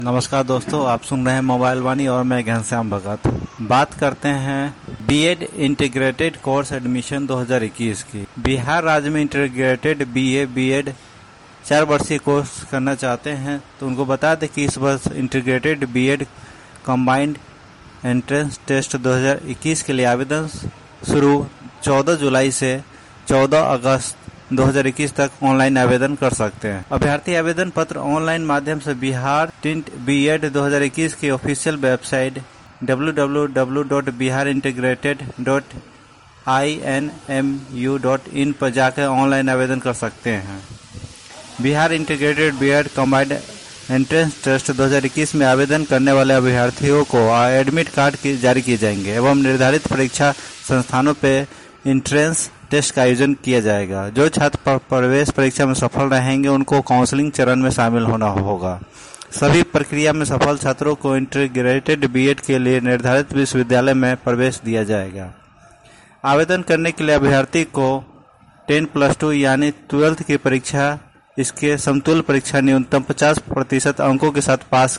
नमस्कार दोस्तों, आप सुन रहे हैं मोबाइल वाणी और मैं घनश्याम भगत। बात करते हैं बीएड इंटीग्रेटेड कोर्स एडमिशन 2021 की। बिहार राज्य में इंटीग्रेटेड बीएड 4 वर्षीय कोर्स करना चाहते हैं तो उनको बता दें कि इस वर्ष integrated BEd combined entrance test 2021 के लिए आवेदन शुरू 14 जुलाई से 14 अगस्त 2021 तक ऑनलाइन आवेदन कर सकते हैं। अभ्यर्थी आवेदन पत्र ऑनलाइन माध्यम से बिहार टिंट बीएड 2021 की ऑफिशियल वेबसाइट www.biharintegrated.inmu.in पर जाकर ऑनलाइन आवेदन कर सकते हैं। Bihar integrated BEd combined entrance test 2021 में आवेदन करने वाले अभ्यर्थियों को एडमिट कार्ड जारी किए जाएंगे एवं निर्धारित परीक्षा संस्थानों पर एंट्रेंस टेस्ट का आयोजन किया जाएगा। जो छात्र प्रवेश परीक्षा में सफल रहेंगे उनको काउंसलिंग चरण में शामिल होना होगा। सभी प्रक्रिया में सफल छात्रों को इंटीग्रेटेड बीएड के लिए निर्धारित विश्वविद्यालय में प्रवेश दिया जाएगा। आवेदन करने के लिए अभ्यर्थी को 10+2 यानी 12th की परीक्षा इसके समतुल्य परीक्षा न्यूनतम 50% अंकों के साथ पास